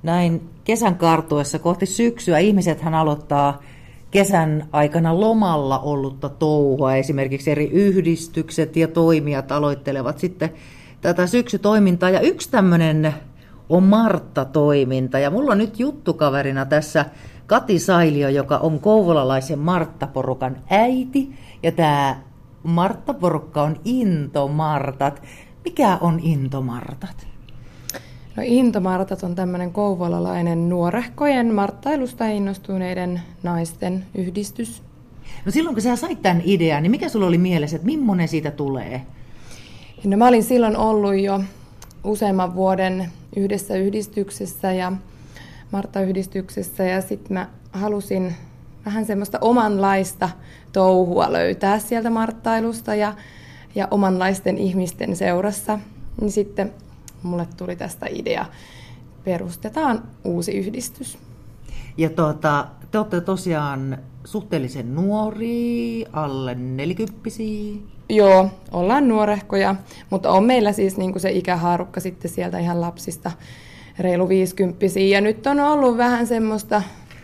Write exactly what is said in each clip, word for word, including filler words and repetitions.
näin kesän kartuessa kohti syksyä ihmisethän aloittaa kesän aikana lomalla ollutta touhua. Esimerkiksi eri yhdistykset ja toimijat aloittelevat sitten tätä syksytoimintaa. Ja yksi tämmöinen on Martta-toiminta. Ja mulla on nyt juttukaverina tässä Kati Sailio, joka on kouvolalaisen Martta-porukan äiti. Ja tämä Martta-porukka on Into-Martat. Mikä on Into-Martat? No Into-Martat on tämmöinen kouvolalainen nuorehkojen marttailusta innostuneiden naisten yhdistys. No silloin kun sä sait tämän idean, niin mikä sulla oli mielessä, että millainen siitä tulee? No mä olin silloin ollut jo useamman vuoden yhdessä yhdistyksessä ja Martta-yhdistyksessä ja sitten mä halusin vähän semmoista omanlaista touhua löytää sieltä marttailusta ja, ja omanlaisten ihmisten seurassa. Niin sitten mulle tuli tästä idea, perustetaan uusi yhdistys. Ja tuota, te olette tosiaan suhteellisen nuoria, alle nelikymppisiä. Joo, ollaan nuorehkoja, mutta on meillä siis niinku se ikähaarukka sitten sieltä ihan lapsista reilu viisikymppisiä. Ja nyt on ollut vähän semmoista,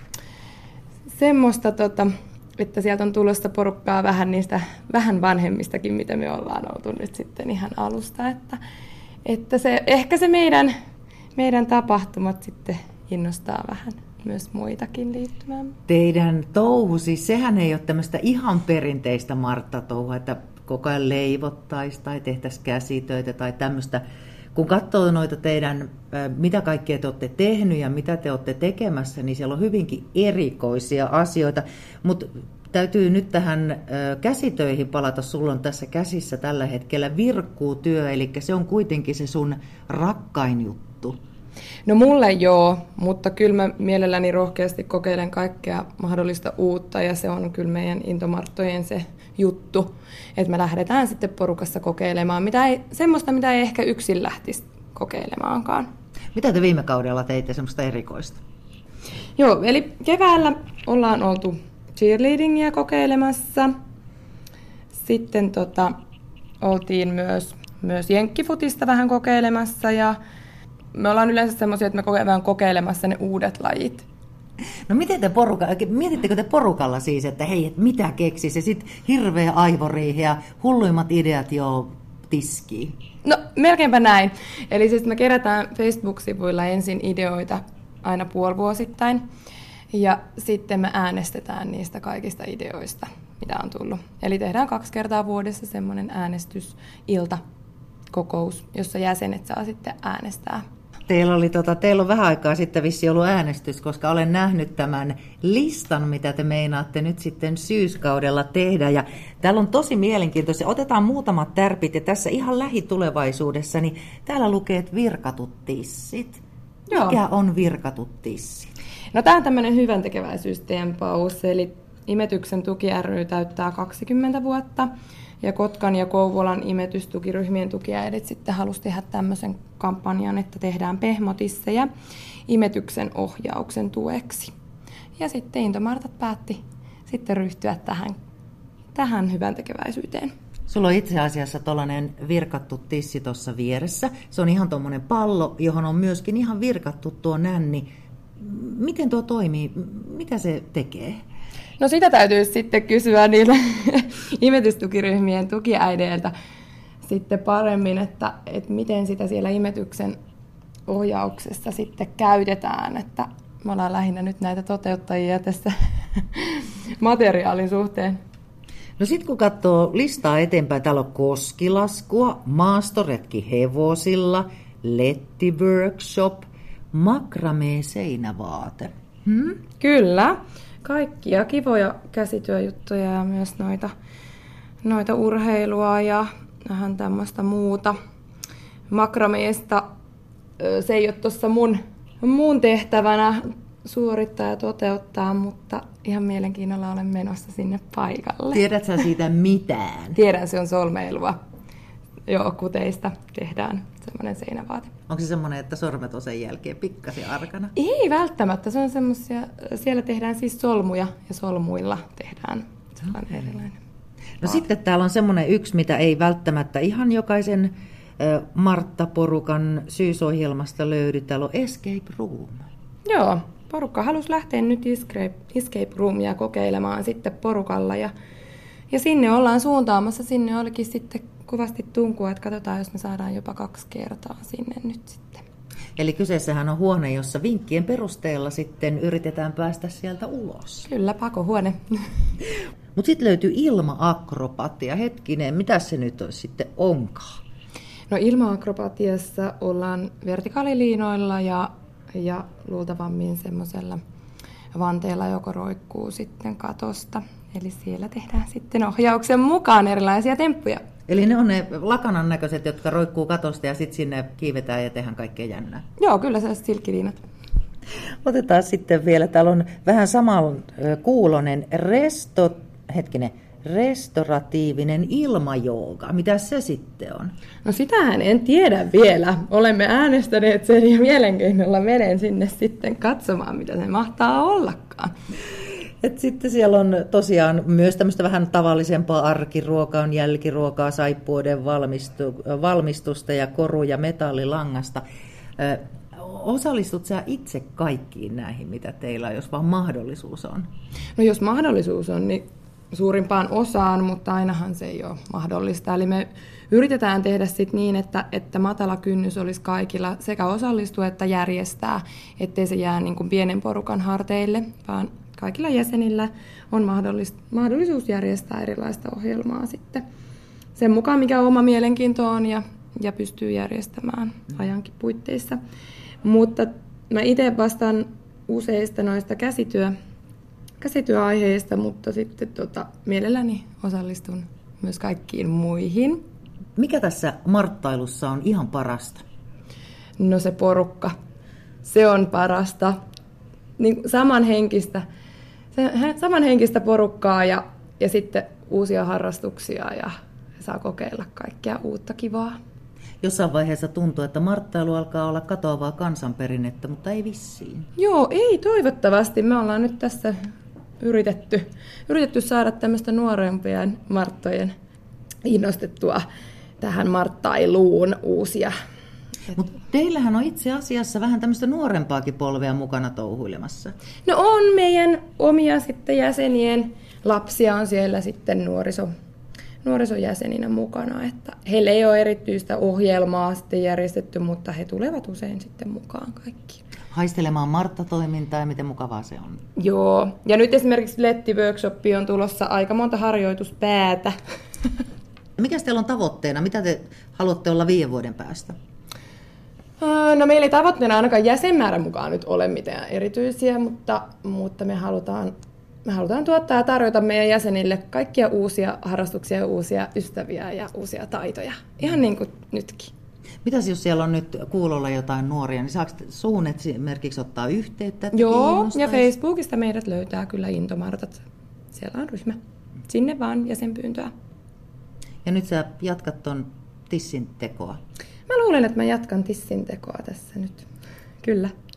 semmoista tota, että sieltä on tulossa porukkaa vähän niistä vähän vanhemmistakin, mitä me ollaan oltu nyt sitten ihan alusta. Että, että se, ehkä se meidän, meidän tapahtumat sitten innostaa vähän myös muitakin liittymään. Teidän touhu, siis sehän ei ole tämmöistä ihan perinteistä Martta-touhua, että koko ajan leivottaisiin tai tehtäisiin käsitöitä tai tämmöistä. Kun katsoo noita teidän, mitä kaikkea te olette tehnyt ja mitä te olette tekemässä, niin siellä on hyvinkin erikoisia asioita. Mutta täytyy nyt tähän käsitöihin palata. Sulla on tässä käsissä tällä hetkellä virkkuutyö, eli se on kuitenkin se sun rakkain juttu. No mulle joo, mutta kyllä mä mielelläni rohkeasti kokeilen kaikkea mahdollista uutta ja se on kyllä meidän Into-Marttojen se juttu, että me lähdetään sitten porukassa kokeilemaan mitä ei, semmoista, mitä ei ehkä yksin lähtisi kokeilemaankaan. Mitä te viime kaudella teitte semmoista erikoista? Joo, eli keväällä ollaan oltu cheerleadingia kokeilemassa. Sitten tota, oltiin myös, myös jenkkifutista vähän kokeilemassa ja me ollaan yleensä semmoisia, että me kokeillaan kokeilemassa ne uudet lajit. No miten te poruka, mietittekö te porukalla siis, että hei, et mitä keksisi ja sitten hirveä aivoriihi ja hulluimmat ideat jo tiskiin? No melkeinpä näin. Eli siis me kerätään Facebook-sivuilla ensin ideoita aina puolivuosittain ja sitten me äänestetään niistä kaikista ideoista, mitä on tullut. Eli tehdään kaksi kertaa vuodessa semmoinen äänestysilta kokous, jossa jäsenet saa sitten äänestää. Teillä, oli, tota, teillä on vähän aikaa sitten vissi ollut äänestys, koska olen nähnyt tämän listan, mitä te meinaatte nyt sitten syyskaudella tehdä. Ja täällä on tosi mielenkiintoista. Otetaan muutamat tärpit ja tässä ihan lähitulevaisuudessa, niin täällä lukee, että virkatut tissit. Joo. Mikä on virkatut tissit? No tämä on tämmöinen hyväntekeväisyysteempaus, eli Imetyksen tuki ry täyttää kaksikymmentä vuotta. Ja Kotkan ja Kouvolan imetystukiryhmien tukiäidit sitten halusi tehdä tämmöisen kampanjan, että tehdään pehmotissejä imetyksen ohjauksen tueksi. Ja sitten Into-Martat päätti sitten ryhtyä tähän, tähän hyväntekeväisyyteen. Sulla on itse asiassa tuollainen virkattu tissi tuossa vieressä. Se on ihan tuommoinen pallo, johon on myöskin ihan virkattu tuo nänni. Miten tuo toimii? Mitä se tekee? No sitä täytyy sitten kysyä niiltä imetystukiryhmien tukiäideiltä sitten paremmin, että, että miten sitä siellä imetyksen ohjauksessa sitten käytetään. Että me ollaan lähinnä nyt näitä toteuttajia tässä materiaalin suhteen. No sitten kun katsoo listaa eteenpäin, täällä on koskilaskua, maastoretki hevosilla, lettiworkshop, makramee seinävaate. Hmm? Kyllä. Kaikkia kivoja käsityöjuttuja ja myös noita, noita urheilua ja vähän tämmöistä muuta. Makrameesta se ei ole tuossa mun, mun tehtävänä suorittaa ja toteuttaa, mutta ihan mielenkiinnolla olen menossa sinne paikalle. Tiedätkö sä siitä mitään? Tiedän, se on solmeilua. Joo, kuteista tehdään semmoinen seinävaate. Onko se semmoinen, että sormet on sen jälkeen pikkasen arkana? Ei välttämättä. Se on semmoisia, siellä tehdään siis solmuja ja solmuilla tehdään sellainen okay. erilainen. No sitten täällä on semmoinen yksi, mitä ei välttämättä ihan jokaisen Martta-porukan syysohjelmasta löydy. Täällä on Escape Room. Joo, porukka halusi lähteä nyt Escape, escape Roomia kokeilemaan sitten porukalla. Ja, ja sinne ollaan suuntaamassa. Sinne olikin sitten kovasti tunkua, että katsotaan, jos me saadaan jopa kaksi kertaa sinne nyt sitten. Eli kyseessähän on huone, jossa vinkkien perusteella sitten yritetään päästä sieltä ulos. Kyllä, pakohuone. Mutta sitten löytyy ilma-akrobatia. Hetkinen, mitä se nyt olisi sitten onkaan? No ilma-akrobatiassa ollaan vertikaaliliinoilla ja, ja luultavammin semmoisella vanteella, joka roikkuu sitten katosta. Eli siellä tehdään sitten ohjauksen mukaan erilaisia temppuja. Eli ne on ne lakanan näköiset, jotka roikkuu katosta ja sitten sinne kiivetään ja tehdään kaikkea jännää. Joo, kyllä sellaiset silkkiliinat. Otetaan sitten vielä, täällä on vähän saman kuulonen resto, hetkinen, restoratiivinen ilmajooga. Mitä se sitten on? No sitähän en tiedä vielä. Olemme äänestäneet sen ja mielenkiinnolla menen sinne sitten katsomaan, mitä se mahtaa ollakaan. Et sitten siellä on tosiaan myös tämmöistä vähän tavallisempaa arkiruokaa, on jälkiruokaa, saippuoiden valmistu, valmistusta ja koru- ja metallilangasta. Ö, osallistut sä itse kaikkiin näihin, mitä teillä on, jos vaan mahdollisuus on? No jos mahdollisuus on, niin suurimpaan osaan, mutta ainahan se ei ole mahdollista. Eli me yritetään tehdä sit niin, että, että matala kynnys olisi kaikilla sekä osallistua että järjestää, ettei se jää niin kuin pienen porukan harteille, vaan kaikilla jäsenillä on mahdollisuus järjestää erilaista ohjelmaa sitten sen mukaan, mikä oma mielenkiinto on ja, ja pystyy järjestämään ajankin puitteissa. Mutta mä itse vastaan useista noista käsityö, käsityöaiheista, mutta sitten tota, mielelläni osallistun myös kaikkiin muihin. Mikä tässä marttailussa on ihan parasta? No se porukka. Se on parasta. Niin samanhenkistä. samanhenkistä porukkaa ja, ja sitten uusia harrastuksia ja saa kokeilla kaikkea uutta kivaa. Jossain vaiheessa tuntuu, että marttailu alkaa olla katoavaa kansanperinnettä, mutta ei vissiin. Joo, ei toivottavasti. Me ollaan nyt tässä yritetty, yritetty saada tämmöistä nuorempien marttojen innostettua tähän marttailuun uusia. Mutta teillähän on itse asiassa vähän tämmöistä nuorempaakin polvea mukana touhuilemassa. No on meidän omia sitten jäsenien lapsia on siellä sitten nuoriso, nuorisojäseninä mukana. Että heillä ei ole erityistä ohjelmaa sitten järjestetty, mutta he tulevat usein sitten mukaan kaikki. Haistelemaan Martta-toimintaa ja miten mukavaa se on. Joo, ja nyt esimerkiksi Letti-workshoppi on tulossa aika monta harjoituspäätä. Mikä teillä on tavoitteena? Mitä te haluatte olla viiden vuoden päästä? No meillä ei tavoitteena ainakaan jäsenmäärän mukaan nyt ole mitään erityisiä, mutta, mutta me, halutaan, me halutaan tuottaa ja tarjota meidän jäsenille kaikkia uusia harrastuksia ja uusia ystäviä ja uusia taitoja. Ihan niin kuin nytkin. Mitäs jos siellä on nyt kuulolla jotain nuoria, niin saako suun esimerkiksi ottaa yhteyttä? Joo, ja Facebookista meidät löytää kyllä Intomartat. Siellä on ryhmä. Sinne vaan jäsenpyyntöä. Ja nyt sä jatkat ton tissin tekoa. Mä luulen, että mä jatkan tissin tekoa tässä nyt. Kyllä.